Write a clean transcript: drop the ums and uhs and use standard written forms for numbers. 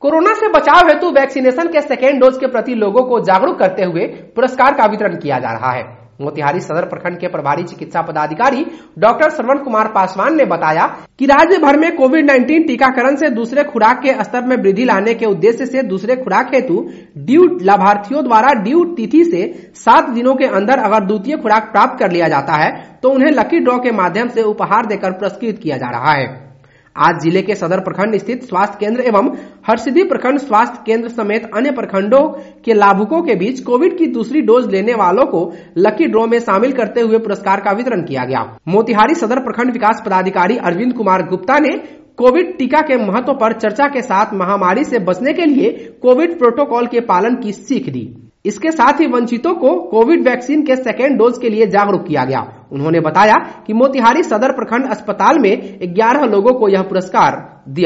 Corona से बचाव हेतु वैक्सीनेशन के सेकेंड डोज के प्रति लोगों को जागरूक करते हुए पुरस्कार का वितरण किया जा रहा है। मोतिहारी सदर प्रखंड के प्रभारी चिकित्सा पदाधिकारी डॉक्टर श्रवण कुमार पासवान ने बताया कि राज्य भर में कोविड-19 टीकाकरण से दूसरे खुराक के स्तर में वृद्धि लाने के उद्देश्य से दूसरे खुराक हेतु ड्यू लाभार्थियों द्वारा ड्यू तिथि से 7 दिनों के अंदर अगर द्वितीय खुराक प्राप्त कर लिया जाता है तो उन्हें लकी ड्रॉ के माध्यम से उपहार देकर पुरस्कृत किया जा रहा है। आज जिले के सदर प्रखंड स्थित स्वास्थ्य केंद्र एवं हरसिद्धि प्रखंड स्वास्थ्य केंद्र समेत अन्य प्रखंडों के लाभुकों के बीच कोविड की दूसरी डोज लेने वालों को लकी ड्रॉ में शामिल करते हुए पुरस्कार का वितरण किया गया। मोतिहारी सदर प्रखंड विकास पदाधिकारी अरविंद कुमार गुप्ता ने कोविड टीका के महत्व पर चर्चा के साथ महामारी से बचने के लिए कोविड प्रोटोकॉल के पालन की सीख दी। इसके साथ ही वंचितों को कोविड वैक्सीन के सेकेंड डोज के लिए जागरूक किया गया। उन्होंने बताया कि मोतिहारी सदर प्रखंड अस्पताल में 11 लोगों को यह पुरस्कार दिया